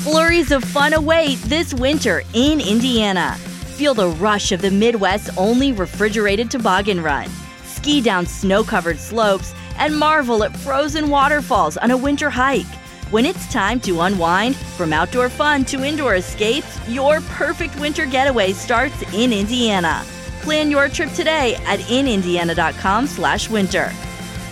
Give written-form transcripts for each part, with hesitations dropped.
Flurries of fun await this winter in Indiana. Feel the rush of the Midwest's only refrigerated toboggan run. Ski down snow-covered slopes and marvel at frozen waterfalls on a winter hike. When it's time to unwind, from outdoor fun to indoor escapes, your perfect winter getaway starts in Indiana. Plan your trip today at inindiana.com/winter.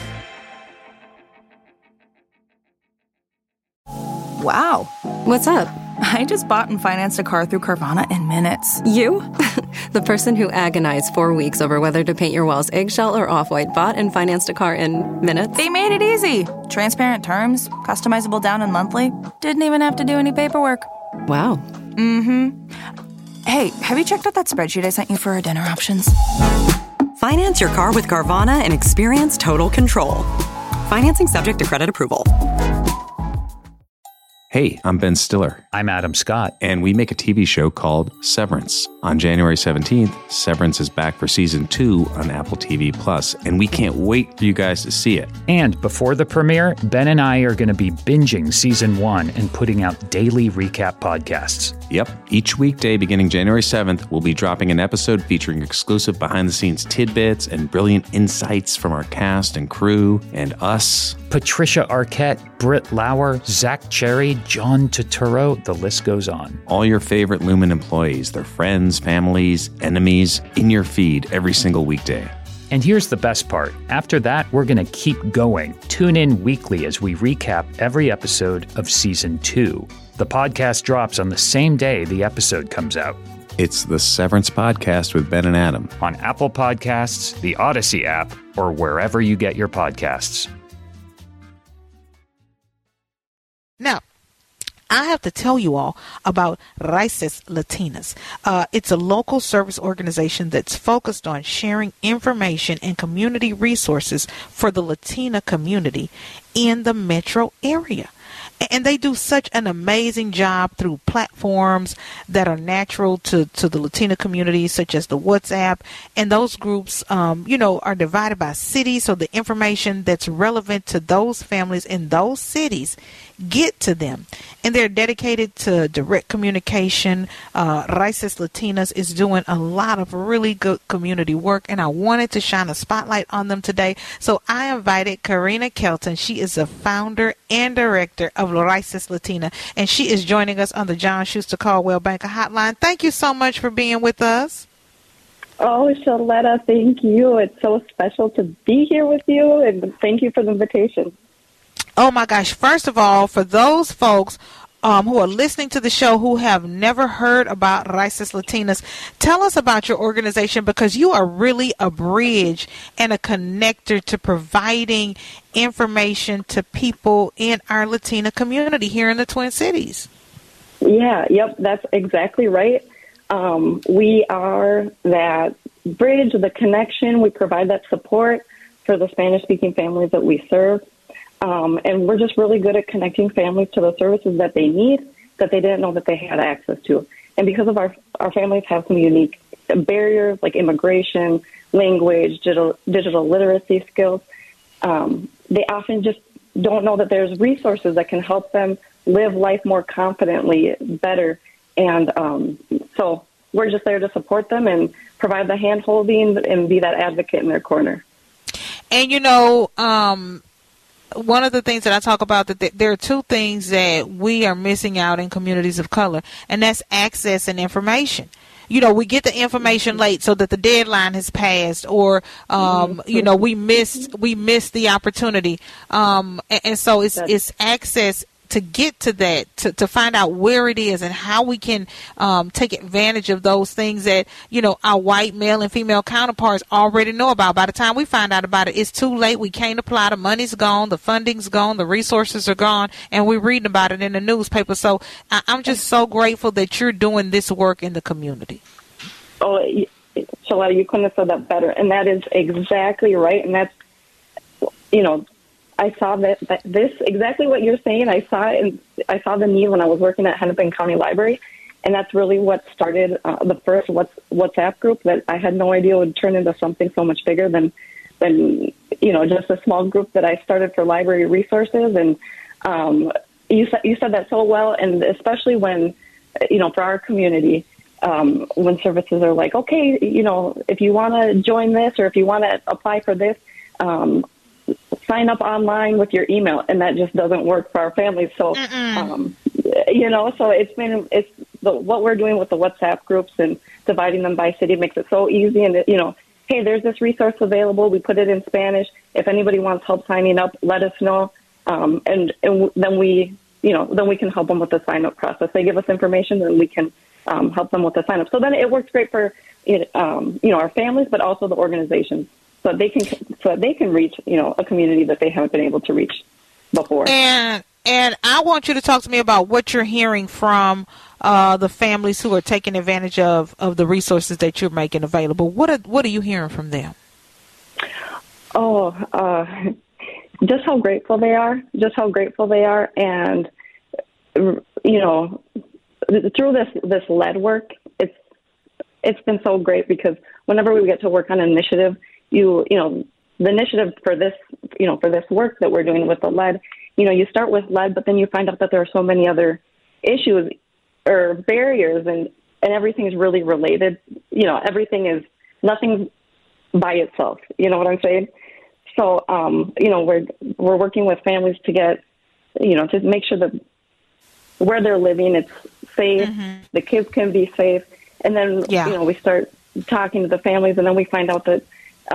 Wow. What's up? I just bought and financed a car through Carvana in minutes. You? The person who agonized 4 weeks over whether to paint your walls eggshell or off-white bought and financed a car in minutes? They made it easy. Transparent terms, customizable down and monthly. Didn't even have to do any paperwork. Wow. Mm-hmm. Hey, have you checked out that spreadsheet I sent you for our dinner options? Finance your car with Carvana and experience total control. Financing subject to credit approval. Hey, I'm Ben Stiller. I'm Adam Scott. And we make a TV show called Severance. On January 17th, Severance is back for season 2 on Apple TV+, and we can't wait for you guys to see it. And before the premiere, Ben and I are going to be binging season 1 and putting out daily recap podcasts. Yep. Each weekday beginning January 7th, we'll be dropping an episode featuring exclusive behind-the-scenes tidbits and brilliant insights from our cast and crew and us. Patricia Arquette, Britt Lauer, Zach Cherry, John Turturro, the list goes on. All your favorite Lumen employees, their friends, families, enemies, in your feed every single weekday. And here's the best part. After that, we're going to keep going. Tune in weekly as we recap every episode of Season 2. The podcast drops on the same day the episode comes out. It's the Severance Podcast with Ben and Adam. On Apple Podcasts, the Odyssey app, or wherever you get your podcasts. Now, I have to tell you all about Raíces Latinas. It's a local service organization that's focused on sharing information and community resources for the Latina community in the metro area. And they do such an amazing job through platforms that are natural to the Latina community, such as the WhatsApp. And those groups, are divided by cities. So the information that's relevant to those families in those cities get to them. And they're dedicated to direct communication. Raíces Latinas is doing a lot of really good community work, and I wanted to shine a spotlight on them today. So I invited Karina Kelton. She is the founder and director of Raíces Latina, and she is joining us on the John Schuster Caldwell Banker Hotline. Thank you so much for being with us. Oh, Shaletta, thank you. It's so special to be here with you, and thank you for the invitation. Oh, my gosh. First of all, for those folks who are listening to the show who have never heard about Raíces Latinas, tell us about your organization, because you are really a bridge and a connector to providing information to people in our Latina community here in the Twin Cities. Yep, that's exactly right. We are that bridge, the connection. We provide that support for the Spanish-speaking families that we serve. And we're just really good at connecting families to the services that they need, that they didn't know that they had access to. And because of our families have some unique barriers like immigration, language, digital literacy skills, they often just don't know that there's resources that can help them live life more confidently, better. And so we're just there to support them and provide the hand-holding and be that advocate in their corner. And, one of the things that I talk about, that there are two things that we are missing out in communities of color, and that's access and information. We get the information late so that the deadline has passed, or, we missed the opportunity. And so it's access to get to that, to find out where it is and how we can take advantage of those things that, our white male and female counterparts already know about. By the time we find out about it, it's too late. We can't apply. The money's gone. The funding's gone. The resources are gone. And we're reading about it in the newspaper. So I'm just so grateful that you're doing this work in the community. Oh, Shaletta, you couldn't have said that better. And that is exactly right. And that's, I saw that this exactly what you're saying. I saw it, and I saw the need when I was working at Hennepin County Library, and that's really what started the first WhatsApp group that I had no idea would turn into something so much bigger than just a small group that I started for library resources. And you said that so well, and especially when, for our community, when services are like, okay, if you want to join this or if you want to apply for this, sign up online with your email, and that just doesn't work for our families. So, so it's what we're doing with the WhatsApp groups and dividing them by city makes it so easy. And hey, there's this resource available. We put it in Spanish. If anybody wants help signing up, let us know. And then we can help them with the sign up process. They give us information, and we can help them with the sign up. So then it works great for our families, but also the organizations, so they can reach a community that they haven't been able to reach before. And I want you to talk to me about what you're hearing from the families who are taking advantage of the resources that you're making available. What are you hearing from them? Just how grateful they are. And, through this lead work, it's been so great, because whenever we get to work on an initiative, the initiative for this work that we're doing with the lead, you start with lead, but then you find out that there are so many other issues or barriers, and everything's really related. Nothing's by itself. You know what I'm saying? So, we're working with families to get, to make sure that where they're living, it's safe, the kids can be safe. And then, we start talking to the families, and then we find out that,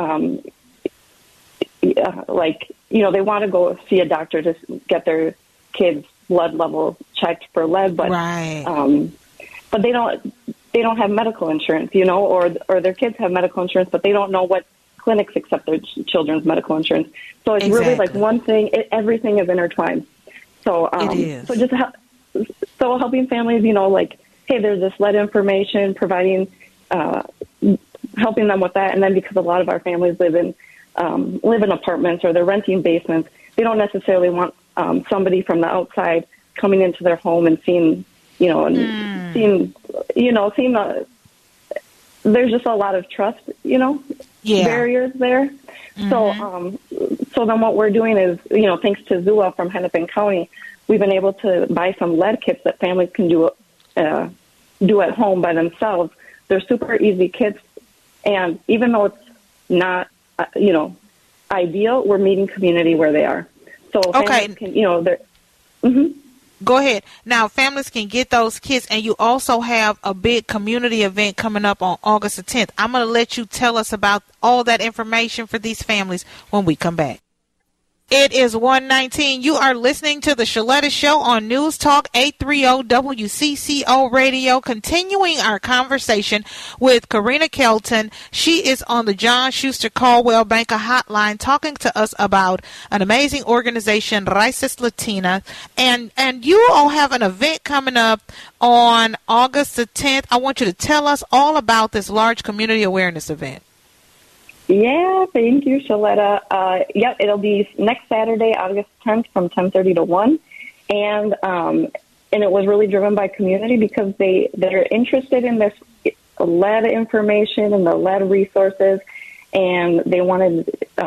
they want to go see a doctor to get their kids' blood level checked for lead, but, but they don't have medical insurance, or their kids have medical insurance, but they don't know what clinics accept their children's medical insurance. So it's really like one thing, everything is intertwined. So, so helping families, hey, there's this lead information, providing, helping them with that. And then because a lot of our families live in apartments, or they're renting basements, they don't necessarily want somebody from the outside coming into their home and seeing there's just a lot of trust, barriers there. So then what we're doing is, thanks to Zula from Hennepin County, we've been able to buy some lead kits that families can do at home by themselves. They're super easy kits, and even though it's not, ideal, we're meeting community where they are. So families can, they're. Go ahead. Now, families can get those kits, and you also have a big community event coming up on August the 10th. I'm going to let you tell us about all that information for these families when we come back. It is 1:19. You are listening to the Shaletta Show on News Talk 830 WCCO Radio, continuing our conversation with Karina Kelton. She is on the John Schuster Caldwell Banker Hotline talking to us about an amazing organization, Raices Latinas. And you all have an event coming up on August the 10th. I want you to tell us all about this large community awareness event. Yeah, thank you, Shaletta. It'll be next Saturday, August 10th, from 10:30 to 1. And it was really driven by community, because they're interested in this lead information and the lead resources, and they wanted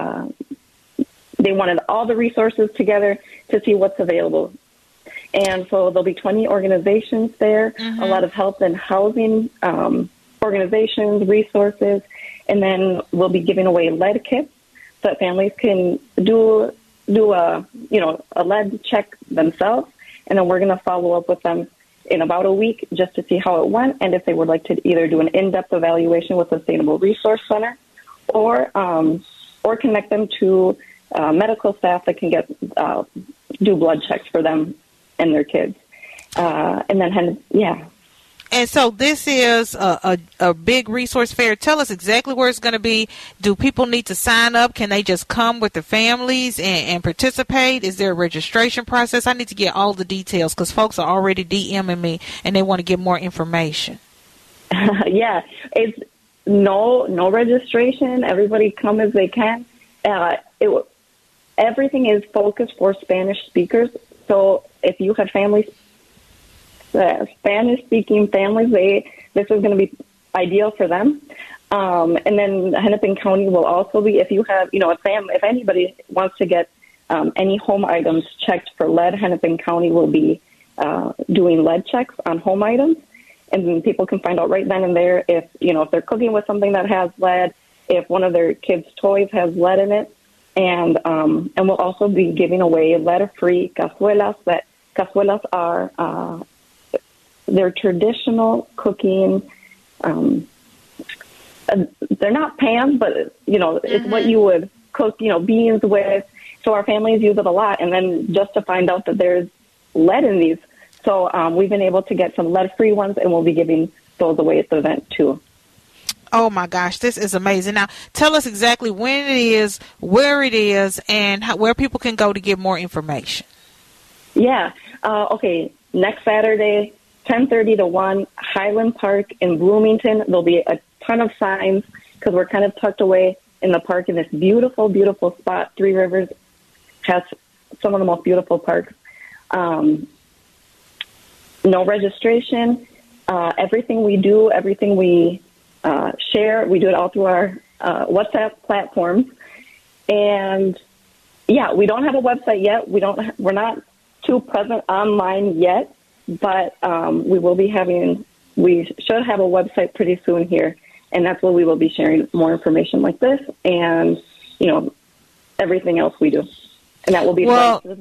all the resources together to see what's available. And so there'll be 20 organizations there, a lot of health and housing organizations, resources. And then we'll be giving away lead kits so that families can do a lead check themselves. And then we're going to follow up with them in about a week just to see how it went, and if they would like to either do an in-depth evaluation with Sustainable Resource Center, or connect them to medical staff that can do blood checks for them and their kids. And so this is a big resource fair. Tell us exactly where it's going to be. Do people need to sign up? Can they just come with their families and participate? Is there a registration process? I need to get all the details, because folks are already DMing me and they want to get more information. Yeah, it's no registration. Everybody come as they can. Everything is focused for Spanish speakers. So if you have families, Spanish-speaking families, this is going to be ideal for them. And then Hennepin County will also be, if you have, if anybody wants to get any home items checked for lead. Hennepin County will be doing lead checks on home items, and then people can find out right then and there if they're cooking with something that has lead, if one of their kids' toys has lead in it, and we'll also be giving away lead-free cazuelas. That cazuelas are they're traditional cooking. They're not pans, but it's what you would cook beans with. So our families use it a lot, and then just to find out that there's lead in these. So we've been able to get some lead-free ones, and we'll be giving those away at the event too. Oh my gosh, this is amazing. Now, tell us exactly when it is, where it is, and where people can go to get more information. Yeah. Okay. Next Saturday, 10:30 to 1, Highland Park in Bloomington. There'll be a ton of signs because we're kind of tucked away in the park in this beautiful, beautiful spot. Three Rivers has some of the most beautiful parks. No registration. Everything we do, everything we share, we do it all through our WhatsApp platforms. And yeah, we don't have a website yet. We're not too present online yet, but we should have a website pretty soon here. And that's where we will be sharing more information like this and, everything else we do. And that will be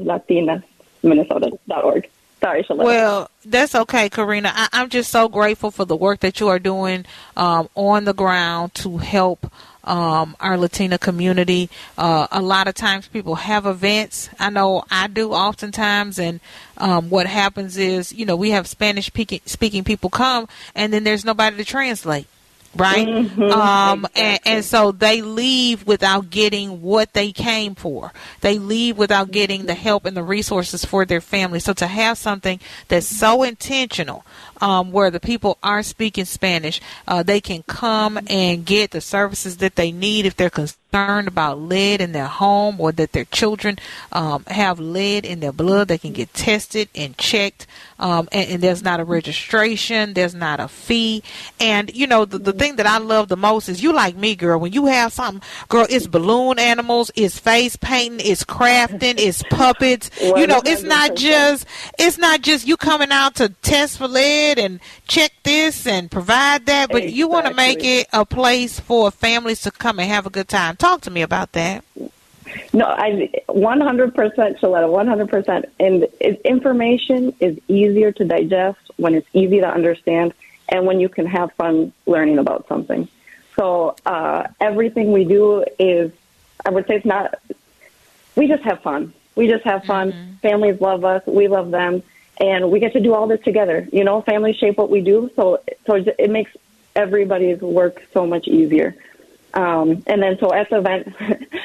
LatinaMinnesota.org. Sorry, Shaletta. Well, that's okay, Karina. I'm just so grateful for the work that you are doing on the ground to help our Latina community. A lot of times people have events. I know I do oftentimes, and what happens is, we have Spanish-speaking people come, and then there's nobody to translate. Right? Mm-hmm. And so they leave without getting what they came for. They leave without getting the help and the resources for their family. So to have something that's so intentional, where the people are speaking Spanish, they can come and get the services that they need if they're concerned about lead in their home or that their children have lead in their blood. They can get tested and checked, and there's not a registration, there's not a fee. And the thing that I love the most is, you like me, girl, when you have something, girl, it's balloon animals, it's face painting, it's crafting, it's puppets. 100%. It's not just you coming out to test for lead and check this and provide that, but you want to make it a place for families to come and have a good time. Talk to me about that. No, 100%, Shaletta, 100%. And information is easier to digest when it's easy to understand and when you can have fun learning about something. So everything we do is, I would say we just have fun. We just have fun. Mm-hmm. Families love us. We love them. And we get to do all this together. Families shape what we do. So it makes everybody's work so much easier. And then so at the event,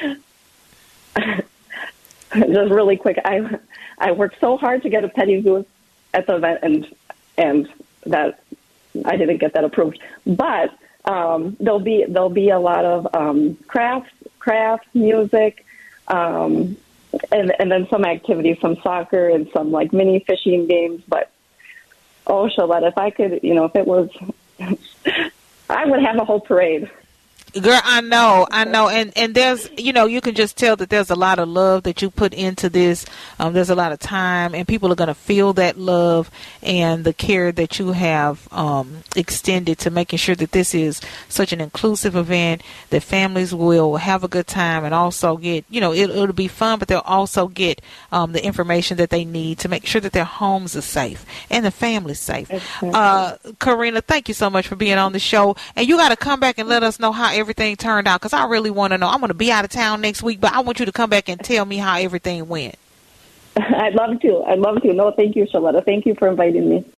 just really quick, I worked so hard to get a petty booth at the event, and that I didn't get that approved. But there'll be a lot of crafts, music, and then some activities, some soccer and some like mini fishing games. But Shaletta, if I could, if it was, I would have a whole parade. Girl, I know. And there's, you can just tell that there's a lot of love that you put into this. There's a lot of time, and people are going to feel that love and the care that you have extended to making sure that this is such an inclusive event, that families will have a good time and also get, it'll be fun, but they'll also get the information that they need to make sure that their homes are safe and the family's safe. Karina, thank you so much for being on the show. And you got to come back and let us know how everything turned out, because I really want to know. I'm going to be out of town next week, but I want you to come back and tell me how everything went. I'd love to. No, thank you, Shaletta. Thank you for inviting me.